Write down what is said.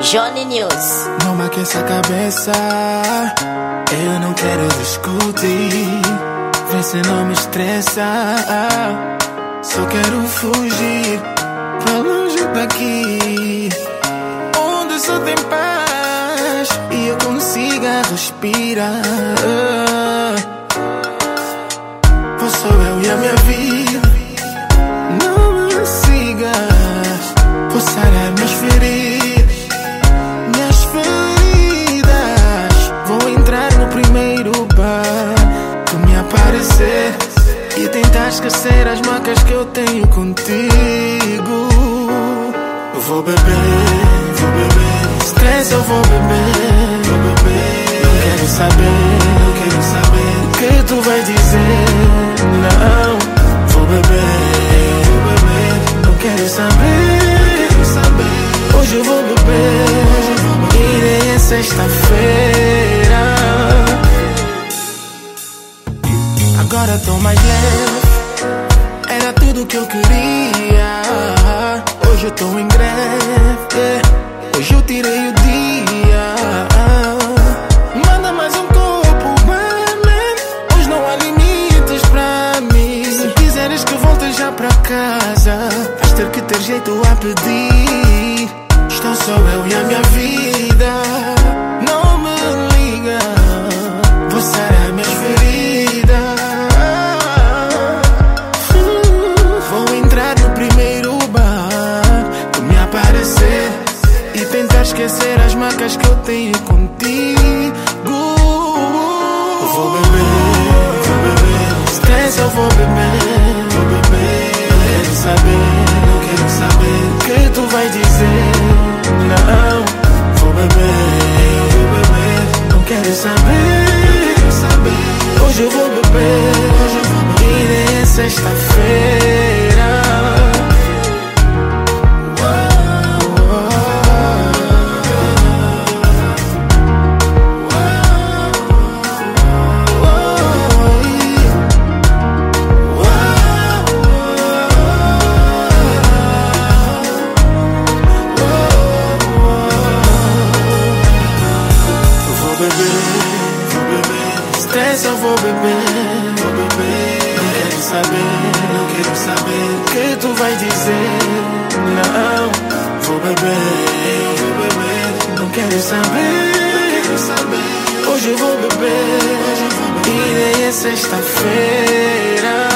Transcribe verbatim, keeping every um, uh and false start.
Johnny News. Não me aqueça a cabeça, eu não quero discutir. Vê se não me estressa, só quero fugir pra longe daqui, onde só tem paz e eu consiga respirar. Vou só eu e a minha vida, não me sigas. Vou sarar minhas feridas, minhas feridas. Vou entrar no primeiro bar que me aparecer e tentar esquecer as marcas que eu tenho contigo. Eu vou beber, vou beber, estresse eu vou beber, vou beber. Não quero saber, não quero saber o que tu vai dizer. Não, vou beber, vou beber. Não quero saber, quero saber. Hoje eu vou beber, hoje eu vou beber. E nem é sexta-feira. Agora tô mais leve, era tudo que eu queria. Hoje eu tô em greve, hoje eu tirei o dia. Manda mais um copo, man. Hoje não há limites pra mim. Se quiseres que volte já pra casa, vais ter que ter jeito a pedir. Estou só eu e a minha vida, não me liga. Vou sarar minhas feridas. Vou entrar no primeiro bar que me aparecer e tentar esquecer as marcas que eu tenho contigo. Vou beber, vou beber, estresse eu vou beber, vou beber. Não quero saber, não quero saber o que tu vai dizer. Não, vou beber, vou beber. Não quero saber, quero saber. Hoje eu vou beber, hoje eu vou beber. E nem é sexta-feira. Estresse eu vou beber, vou beber. Não quero saber, não quero saber o que tu vai dizer. Não, vou beber, vou beber. Não quero saber, não quero saber. Hoje eu vou beber, hoje eu vou beber. E nem é sexta-feira.